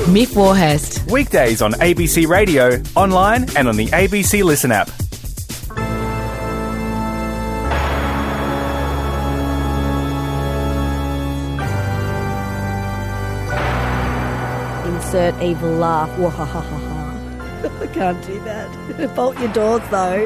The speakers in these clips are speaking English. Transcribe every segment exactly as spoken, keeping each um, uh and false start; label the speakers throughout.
Speaker 1: Miff Warhurst.
Speaker 2: Weekdays on A B C Radio, online and on the A B C Listen app.
Speaker 3: Insert evil laugh. Wahahaha. I can't do that. Bolt your doors, though.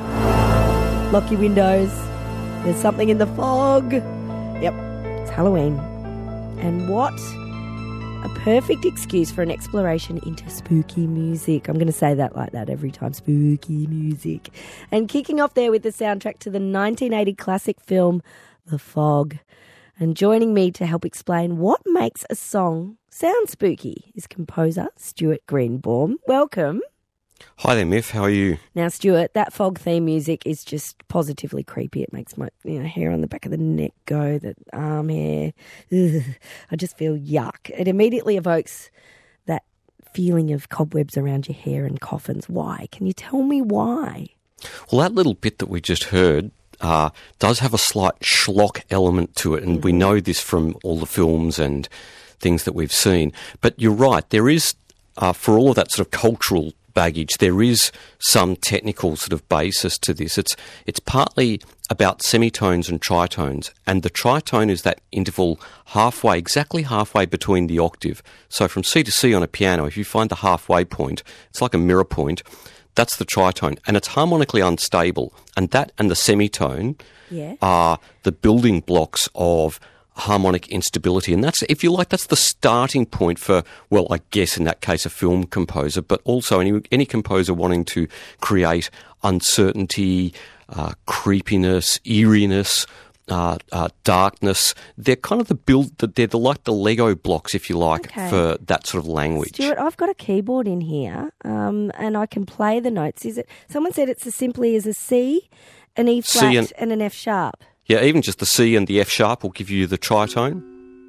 Speaker 3: Lock your windows. There's something in the fog. Yep, it's Halloween. And what a perfect excuse for an exploration into spooky music. I'm going to say that like that every time. Spooky music. And kicking off there with the soundtrack to the nineteen eighty classic film The Fog. And joining me to help explain what makes a song sound spooky is composer Stuart Greenbaum. Welcome.
Speaker 4: Hi there, Miff. How are you?
Speaker 3: Now, Stuart, that Fog theme music is just positively creepy. It makes my you know hair on the back of the neck go, that arm hair. Ugh, I just feel yuck. It immediately evokes that feeling of cobwebs around your hair and coffins. Why? Can you tell me why?
Speaker 4: Well, that little bit that we just heard uh, does have a slight schlock element to it, and mm-hmm. we know this from all the films and things that we've seen. But you're right, there is, uh, for all of that sort of cultural baggage, there is some technical sort of basis to this. It's it's partly about semitones and tritones, and the tritone is that interval halfway, exactly halfway between the octave. So from C to C on a piano, if you find the halfway point, it's like a mirror point, that's the tritone, and it's harmonically unstable, and that and the semitone
Speaker 3: yeah.
Speaker 4: are the building blocks of harmonic instability, and that's, if you like, that's the starting point for, well, I guess in that case a film composer, but also any any composer wanting to create uncertainty, uh, creepiness, eeriness, uh, uh, darkness. They're kind of the build, they're the, like the Lego blocks, if you like,
Speaker 3: okay.
Speaker 4: for that sort of language.
Speaker 3: Stuart, I've got a keyboard in here, um, and I can play the notes. Is it? Someone said it's as simply as a C, an E flat, and, and an F sharp.
Speaker 4: Yeah, even just the C and the F sharp will give you the tritone.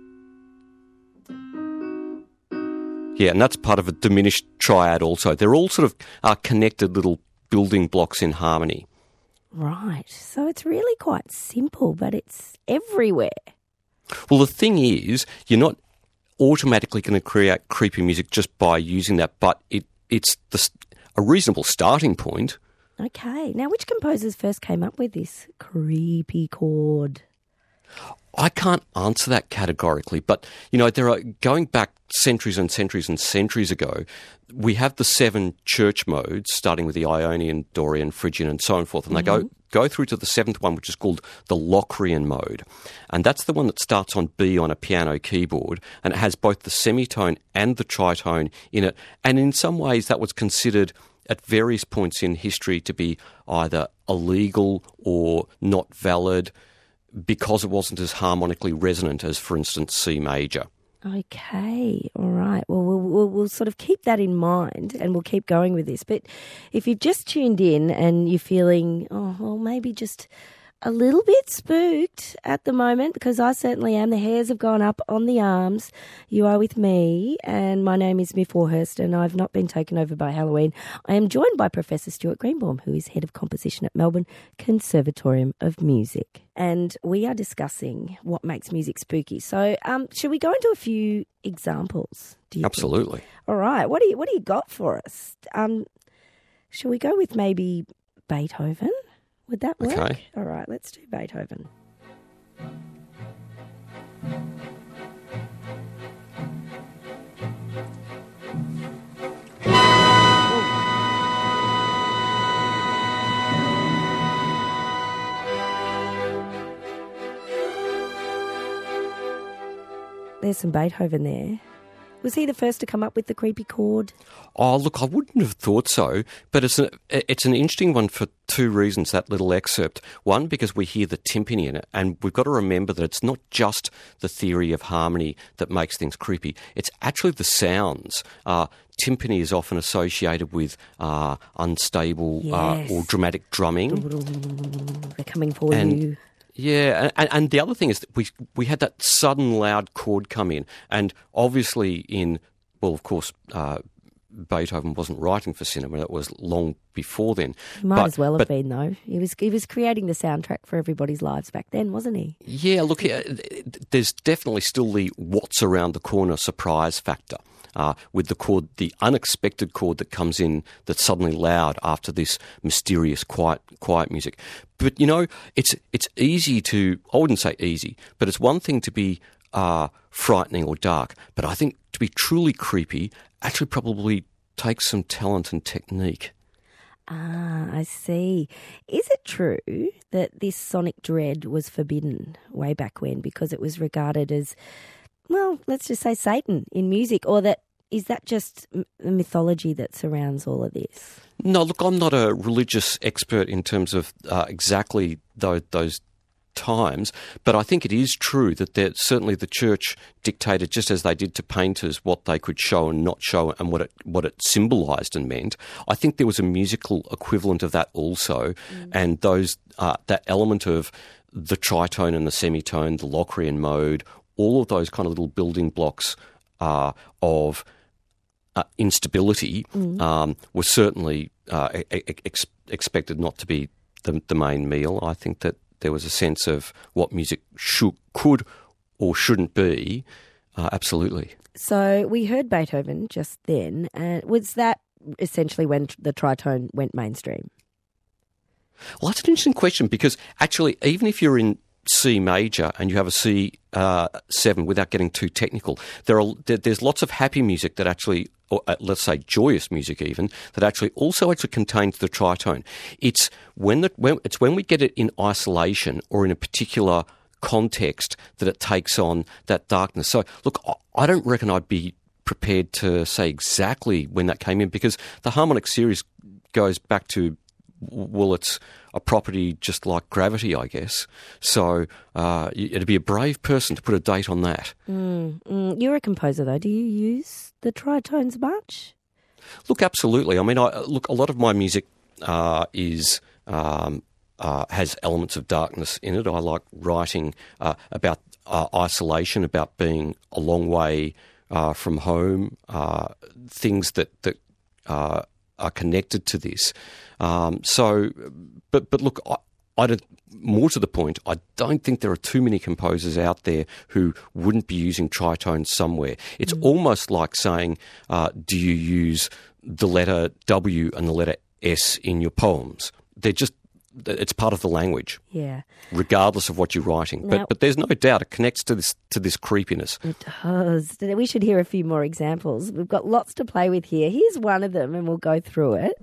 Speaker 4: Yeah, and that's part of a diminished triad also. They're all sort of uh, connected little building blocks in harmony.
Speaker 3: Right. So it's really quite simple, but it's everywhere.
Speaker 4: Well, the thing is, you're not automatically going to create creepy music just by using that, but it it's the, a reasonable starting point.
Speaker 3: Okay. Now, which composers first came up with this creepy chord?
Speaker 4: I can't answer that categorically, but, you know, there are, going back centuries and centuries and centuries ago, we have the seven church modes, starting with the Ionian, Dorian, Phrygian, and so on forth, and mm-hmm. they go go through to the seventh one, which is called the Locrian mode. And that's the one that starts on B on a piano keyboard, and it has both the semitone and the tritone in it. And in some ways that was considered at various points in history to be either illegal or not valid because it wasn't as harmonically resonant as, for instance, C major.
Speaker 3: Okay, all right. Well, we'll, we'll, we'll sort of keep that in mind and we'll keep going with this. But if you've just tuned in and you're feeling, oh, well, maybe just a little bit spooked at the moment, because I certainly am. The hairs have gone up on the arms. You are with me, and my name is Miff Warhurst, and I've not been taken over by Halloween. I am joined by Professor Stuart Greenbaum, who is Head of Composition at Melbourne Conservatorium of Music. And we are discussing what makes music spooky. So um, should we go into a few examples? Do you
Speaker 4: Absolutely.
Speaker 3: think? All right. What do you, what do you got for us? Um, shall we go with maybe Beethoven? Would that work?
Speaker 4: Okay.
Speaker 3: All right, let's do Beethoven. There's some Beethoven there. Was he the first to come up with the creepy chord?
Speaker 4: Oh, look, I wouldn't have thought so, but it's, a, it's an interesting one for two reasons, that little excerpt. One, because we hear the timpani in it, and we've got to remember that it's not just the theory of harmony that makes things creepy. It's actually the sounds. Uh, timpani is often associated with uh, unstable
Speaker 3: yes.
Speaker 4: uh, or dramatic drumming.
Speaker 3: They're coming for
Speaker 4: and,
Speaker 3: you.
Speaker 4: Yeah, and, and the other thing is that we we had that sudden loud chord come in, and obviously in, well, of course, uh, Beethoven wasn't writing for cinema; it was long before then.
Speaker 3: He might
Speaker 4: but,
Speaker 3: as well have
Speaker 4: but,
Speaker 3: been, though. He was he was creating the soundtrack for everybody's lives back then, wasn't he?
Speaker 4: Yeah, look, there's definitely still the what's around the corner surprise factor. uh, with the chord, the unexpected chord that comes in that's suddenly loud after this mysterious quiet quiet music. But, you know, it's it's easy to, I wouldn't say easy, but it's one thing to be uh, frightening or dark, but I think to be truly creepy actually probably takes some talent and technique.
Speaker 3: Ah, I see. Is it true that this sonic dread was forbidden way back when because it was regarded as, well, let's just say Satan in music, or that is that just the mythology that surrounds all of this?
Speaker 4: No, look, I'm not a religious expert in terms of uh, exactly those, those times, but I think it is true that there, certainly the church dictated, just as they did to painters, what they could show and not show and what it what it symbolised and meant. I think there was a musical equivalent of that also, mm. and those uh, that element of the tritone and the semitone, the Locrian mode, all of those kind of little building blocks uh, of uh, instability mm. um, were certainly uh, ex- expected not to be the, the main meal. I think that there was a sense of what music should, could or shouldn't be, uh, absolutely.
Speaker 3: So we heard Beethoven just then. Uh, was that essentially when the tritone went mainstream?
Speaker 4: Well, that's an interesting question because actually even if you're in C major and you have a C uh, seven, without getting too technical, there are there, there's lots of happy music that actually, or uh, let's say joyous music even, that actually also actually contains the tritone. It's when the when it's when we get it in isolation or in a particular context that it takes on that darkness. So look, I, I don't reckon I'd be prepared to say exactly when that came in because the harmonic series goes back to, well, it's a property just like gravity, I guess. So uh, it'd be a brave person to put a date on that.
Speaker 3: Mm, mm. You're a composer, though. Do you use the tritones much?
Speaker 4: Look, absolutely. I mean, I, look, a lot of my music uh, is um, uh, has elements of darkness in it. I like writing uh, about uh, isolation, about being a long way uh, from home, uh, things that that uh, are connected to this. Um, so, but but look, I, I don't. More to the point, I don't think there are too many composers out there who wouldn't be using tritones somewhere. It's mm. almost like saying, uh, do you use the letter W and the letter S in your poems? They're just, it's part of the language.
Speaker 3: Yeah.
Speaker 4: Regardless of what you're writing.
Speaker 3: Now,
Speaker 4: but but there's no doubt it connects to this to this creepiness.
Speaker 3: It does. We should hear a few more examples. We've got lots to play with here. Here's one of them and we'll go through it.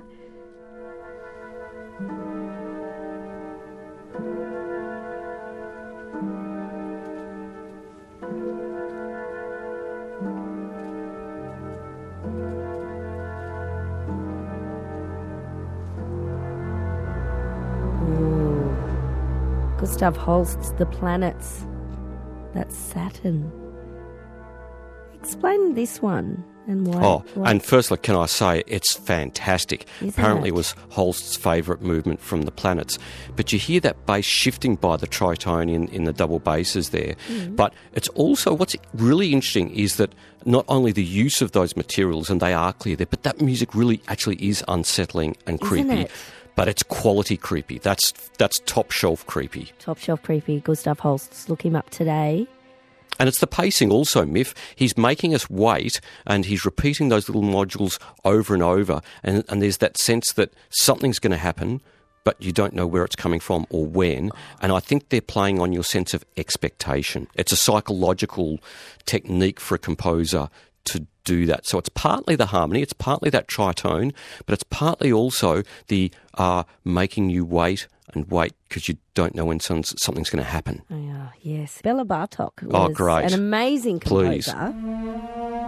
Speaker 3: Gustav Holst's The Planets. That's Saturn. Explain this one and why.
Speaker 4: Oh,
Speaker 3: why.
Speaker 4: And firstly, can I say it's fantastic.
Speaker 3: Is
Speaker 4: Apparently
Speaker 3: it?
Speaker 4: It was Holst's favourite movement from The Planets. But you hear that bass shifting by the tritone in, in the double basses there. Mm. But it's also, what's really interesting is that not only the use of those materials, and they are clear there, but that music really actually is unsettling and creepy.
Speaker 3: Isn't it?
Speaker 4: But it's quality creepy. That's that's top shelf creepy.
Speaker 3: Top shelf creepy. Gustav Holst. Look him up today.
Speaker 4: And it's the pacing also, Miff. He's making us wait and he's repeating those little modules over and over. And, and there's that sense that something's going to happen, but you don't know where it's coming from or when. And I think they're playing on your sense of expectation. It's a psychological technique for a composer to do that. So it's partly the harmony, it's partly that tritone, but it's partly also the uh, making you wait and wait because you don't know when something's going to happen.
Speaker 3: Oh, yeah, yes. Bela Bartok was
Speaker 4: oh, great.
Speaker 3: an amazing composer.
Speaker 4: Please.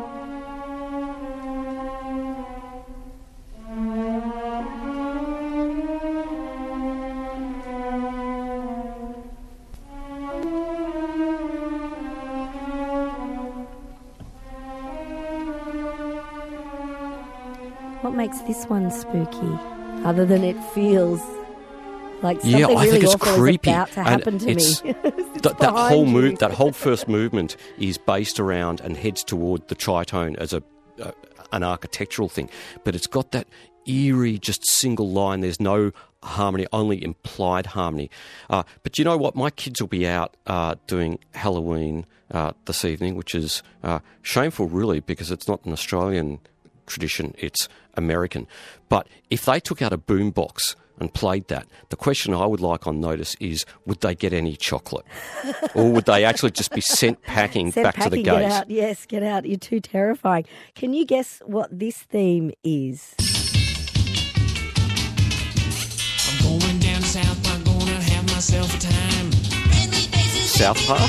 Speaker 3: What makes this one spooky, other than it feels like something
Speaker 4: yeah, I
Speaker 3: really
Speaker 4: think it's
Speaker 3: awful
Speaker 4: creepy.
Speaker 3: is about to happen to
Speaker 4: it's,
Speaker 3: me? It's
Speaker 4: that, that whole
Speaker 3: you.
Speaker 4: move, that whole first movement, is based around and heads toward the tritone as a uh, an architectural thing, but it's got that eerie, just single line. There's no harmony, only implied harmony. Uh, but you know what? My kids will be out uh, doing Halloween uh, this evening, which is uh, shameful, really, because it's not an Australian tradition, it's American. But if they took out a boombox and played that, the question I would like on notice is, would they get any chocolate? Or would they actually just be sent packing
Speaker 3: Sent
Speaker 4: back
Speaker 3: packing,
Speaker 4: to the
Speaker 3: get
Speaker 4: gate?
Speaker 3: out. Yes, get out. You're too terrifying. Can you guess what this theme is?
Speaker 1: I'm going down south, I'm gonna have myself a time.
Speaker 4: South Park,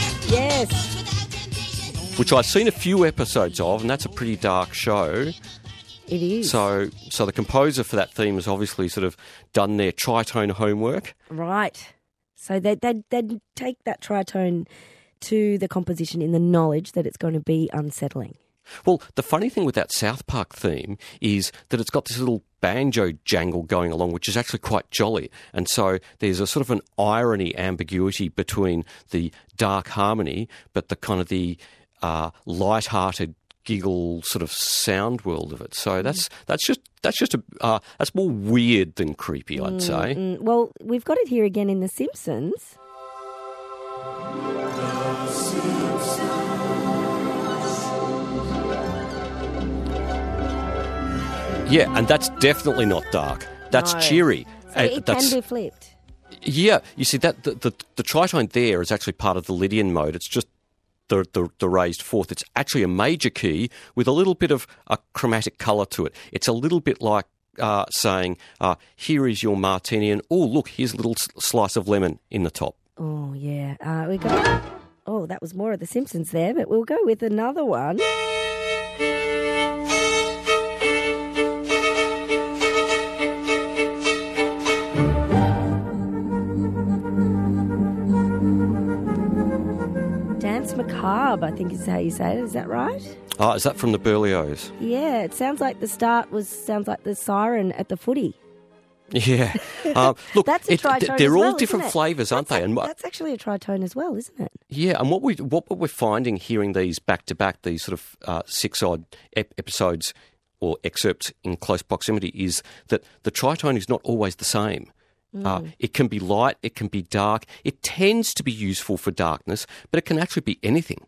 Speaker 3: Yes,
Speaker 4: which I've seen a few episodes of, and that's a pretty dark show.
Speaker 3: it is.
Speaker 4: So, so the composer for that theme has obviously sort of done their tritone homework.
Speaker 3: Right. So they, they'd, they'd take that tritone to the composition in the knowledge that it's going to be unsettling.
Speaker 4: Well, the funny thing with that South Park theme is that it's got this little banjo jangle going along, which is actually quite jolly. And so there's a sort of an irony, ambiguity between the dark harmony, but the kind of the uh, light-hearted giggle sort of sound world of it. So that's that's just that's just a uh, that's more weird than creepy, I'd say.
Speaker 3: Mm, well, we've got it here again in The Simpsons.
Speaker 4: Yeah, and that's definitely not dark. That's
Speaker 3: No.
Speaker 4: cheery.
Speaker 3: So
Speaker 4: Uh,
Speaker 3: it
Speaker 4: that's,
Speaker 3: can be flipped.
Speaker 4: Yeah, you see that the, the the tritone there is actually part of the Lydian mode. It's just the, the the raised fourth. It's actually a major key with a little bit of a chromatic colour to it. It's a little bit like uh, saying, uh, "Here is your martini," and oh look, here's a little s- slice of lemon in the top.
Speaker 3: Oh, yeah. Uh, we got. Oh, that was more of The Simpsons there, but we'll go with another one. Dance Macabre, I think is how you say it. Is that right?
Speaker 4: Ah, is that from the Berlioz?
Speaker 3: Yeah, it sounds like the start was sounds like the siren at the footy.
Speaker 4: Yeah. Um, look,
Speaker 3: That's a
Speaker 4: it-
Speaker 3: tritone
Speaker 4: th-
Speaker 3: as
Speaker 4: they're
Speaker 3: well,
Speaker 4: all
Speaker 3: isn't
Speaker 4: different
Speaker 3: it?
Speaker 4: flavours, aren't
Speaker 3: That's
Speaker 4: they?
Speaker 3: a-
Speaker 4: And what-
Speaker 3: that's actually a tritone as well, isn't it?
Speaker 4: Yeah, and what we what we're finding hearing these back to back, these sort of uh, six odd ep- episodes or excerpts in close proximity, is that the tritone is not always the same. Uh, it can be light, it can be dark. It tends to be useful for darkness, but it can actually be anything.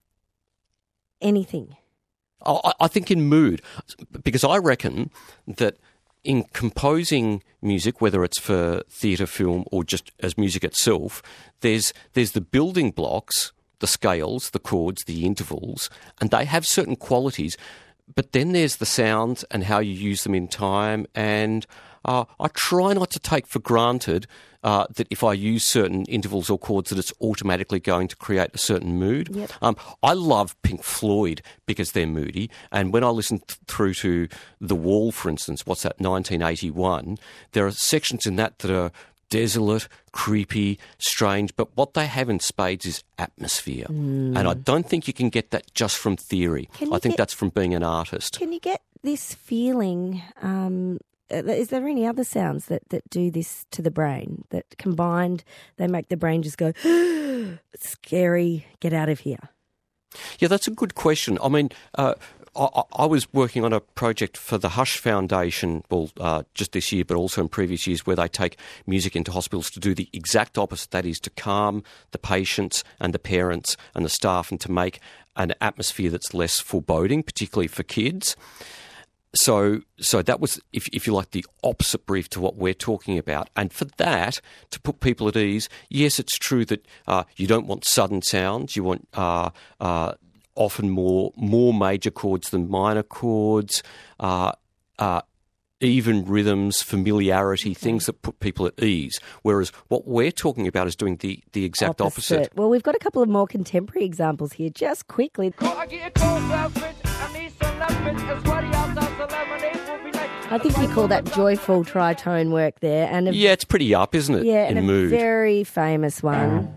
Speaker 3: Anything.
Speaker 4: I, I think in mood, because I reckon that in composing music, whether it's for theatre, film, or just as music itself, there's there's the building blocks, the scales, the chords, the intervals, and they have certain qualities. But then there's the sounds and how you use them in time. And uh, I try not to take for granted uh, that if I use certain intervals or chords that it's automatically going to create a certain mood.
Speaker 3: Yep.
Speaker 4: Um, I love Pink Floyd because they're moody. And when I listen th- through to The Wall, for instance, what's that, nineteen eighty-one, there are sections in that that are desolate, creepy, strange, but what they have in spades is atmosphere. And I don't think you can get that just from theory.
Speaker 3: Can
Speaker 4: I
Speaker 3: you
Speaker 4: think
Speaker 3: get-
Speaker 4: that's from being an artist.
Speaker 3: Can you get this feeling? Um, uh, is there any other sounds that, that do this to the brain that combined they make the brain just go, scary, get out of here?
Speaker 4: Yeah, that's a good question. I mean, uh, I, I was working on a project for the Hush Foundation, well, uh, just this year, but also in previous years, where they take music into hospitals to do the exact opposite. That is to calm the patients and the parents and the staff and to make an atmosphere that's less foreboding, particularly for kids. So, so that was, if, if you like, the opposite brief to what we're talking about. And for that, to put people at ease, yes, it's true that uh, you don't want sudden sounds. You want uh, uh, often more more major chords than minor chords, uh, uh, even rhythms, familiarity, things that put people at ease. Whereas what we're talking about is doing the, the exact opposite.
Speaker 3: Well, we've got a couple of more contemporary examples here, just quickly. I think you call that joyful tritone work there, and a,
Speaker 4: Yeah, it's pretty up, isn't it,
Speaker 3: yeah,
Speaker 4: in
Speaker 3: and a
Speaker 4: mood?
Speaker 3: very famous one.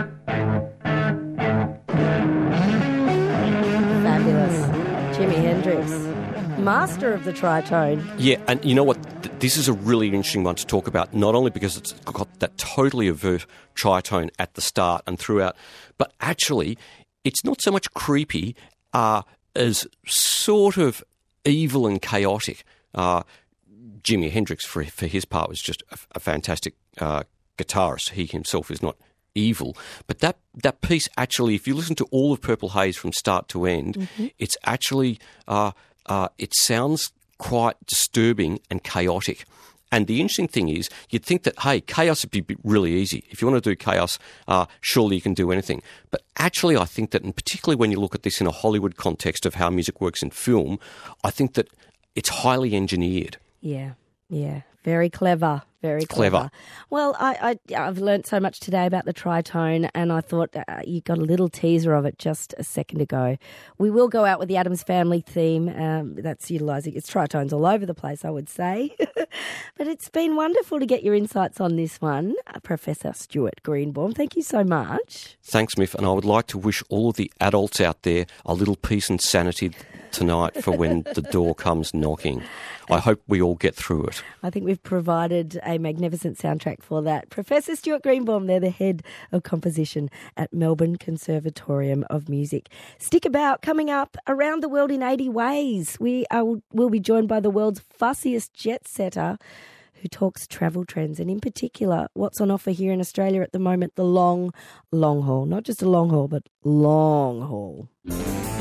Speaker 3: Fabulous, Jimi Hendrix, master of the tritone.
Speaker 4: Yeah, and you know what? Th- This is a really interesting one to talk about, not only because it's got that totally overt tritone at the start and throughout, but actually it's not so much creepy uh, as sort of evil and chaotic. Uh, Jimi Hendrix, for for his part, was just a, a fantastic uh, guitarist. He himself is not evil. But that, that piece actually, if you listen to all of Purple Haze from start to end, mm-hmm. it's actually, uh, uh, it sounds quite disturbing and chaotic. And the interesting thing is, you'd think that, hey, chaos would be really easy. If you want to do chaos, uh, surely you can do anything. But actually, I think that, and particularly when you look at this in a Hollywood context of how music works in film, I think that it's highly engineered.
Speaker 3: Yeah, yeah. Very clever. Very clever.
Speaker 4: Clever.
Speaker 3: Well, I, I, I've learnt so much today about the tritone, and I thought uh, you got a little teaser of it just a second ago. We will go out with the Addams Family theme. Um, that's utilising its tritones all over the place, I would say. But it's been wonderful to get your insights on this one, uh, Professor Stuart Greenbaum. Thank you so much.
Speaker 4: Thanks, Miff. And I would like to wish all of the adults out there a little peace and sanity tonight for when the door comes knocking. I hope we all get through it.
Speaker 3: I think we've provided a magnificent soundtrack for that. Professor Stuart Greenbaum, they're the head of composition at Melbourne Conservatorium of Music. Stick about. Coming up, Around the World in eighty ways. We are, will be joined by the world's fussiest jet setter who talks travel trends, and in particular, what's on offer here in Australia at the moment, the long, long haul. Not just a long haul, but long haul.